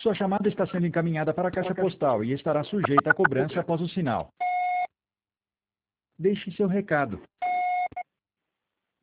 Sua chamada está sendo encaminhada para a caixa postal e estará sujeita a cobrança após o sinal. Deixe seu recado.